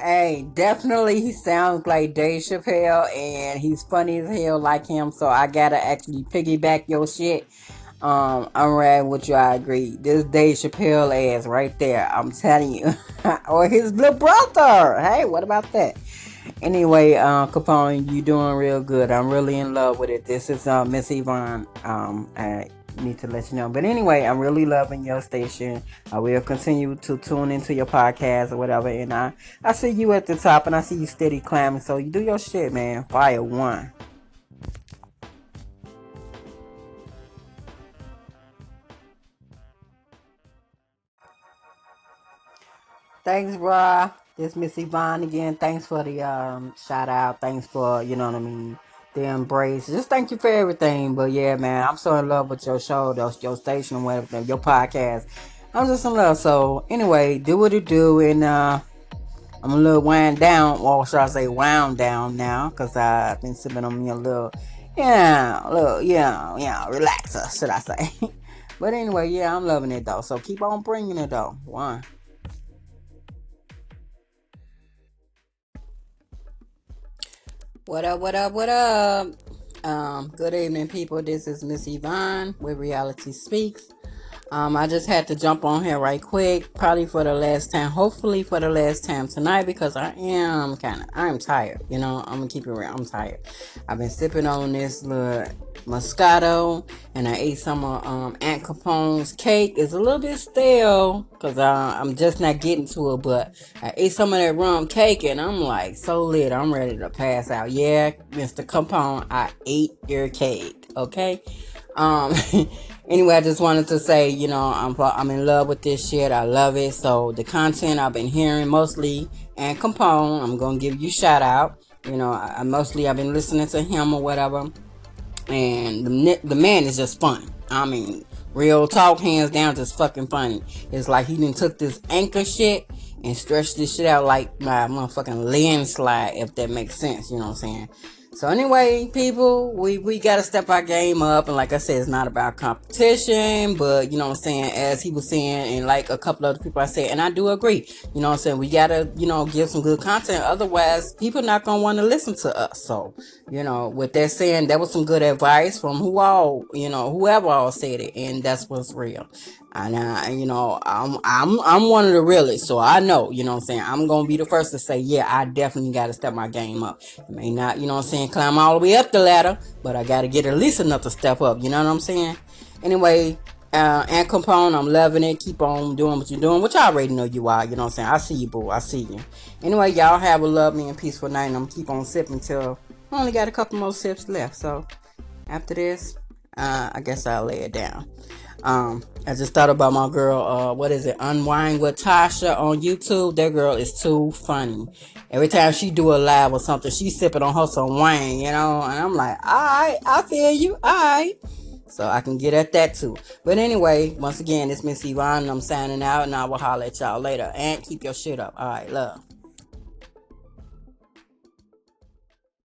Hey, definitely he sounds like Dave Chappelle and he's funny as hell like him, so I gotta actually piggyback your shit. I'm riding with you, I agree. This Dave Chappelle ass right there, I'm telling you. Or his little brother. Hey, what about that? Anyway, Capone, you doing real good. I'm really in love with it. This is Miss Yvonne. I need to let you know. But anyway, I'm really loving your station. I will continue to tune into your podcast or whatever. And I see you at the top and I see you steady climbing. So you do your shit, man. Fire one. Thanks, bro. This Miss Yvonne again. Thanks for the shout out. Thanks for what I mean, the embrace. Just thank you for everything. But yeah, man, I'm so in love with your show, your station, and whatever, your podcast. I'm just in love. So anyway, do what you do, and I'm a little wind down, or should I say wound down now, because I've been sipping on me a little, relaxer, should I say? But anyway, yeah, I'm loving it though. So keep on bringing it though. One. What up, what up, what up? Good evening, people. This is Miss Yvonne with Reality Speaks. I just had to jump on here right quick, probably for the last time, hopefully for the last time tonight, because I'm tired, I'm gonna keep it real, I'm tired. I've been sipping on this little Moscato, and I ate some of Aunt Capone's cake. It's a little bit stale, because I'm just not getting to it, but I ate some of that rum cake, and I'm like, so lit, I'm ready to pass out. Yeah, Mr. Capone, I ate your cake, okay? Um, anyway, I just wanted to say, I'm in love with this shit. I love it. So the content I've been hearing mostly, and Capone, I'm gonna give you shout out. I've been listening to him or whatever, and the man is just funny. I mean, real talk, hands down, just fucking funny. It's like he done took this anchor shit and stretched this shit out like my motherfucking landslide, if that makes sense. You know what I'm saying? So anyway, people, we gotta step our game up, and like I said, it's not about competition, but you know what I'm saying, as he was saying, and like a couple other people I said, and I do agree, you know what I'm saying, we gotta, give some good content, otherwise people not gonna want to listen to us. So, with that saying, that was some good advice from whoever all said it, and that's what's real. And I'm one of the realists, so I know, you know what I'm saying. I'm gonna be the first to say, yeah, I definitely gotta step my game up. I may not, climb all the way up the ladder, but I gotta get at least enough to step up. You know what I'm saying? Anyway, and Capone, I'm loving it. Keep on doing what you're doing, which I already know you are. You know what I'm saying? I see you, boo. I see you. Anyway, y'all have a lovely and peaceful night, and I'm gonna keep on sipping till I only got a couple more sips left. So after this, I guess I'll lay it down. I just thought about my girl, what is it, Unwind with Tasha on YouTube. That girl is too funny. Every time she do a live or something, she sipping on her some wine, and I'm like, alright, I feel you, alright. So I can get at that too. But anyway, once again, it's Miss Yvonne, and I'm signing out, and I will holler at y'all later. And keep your shit up. Alright, love.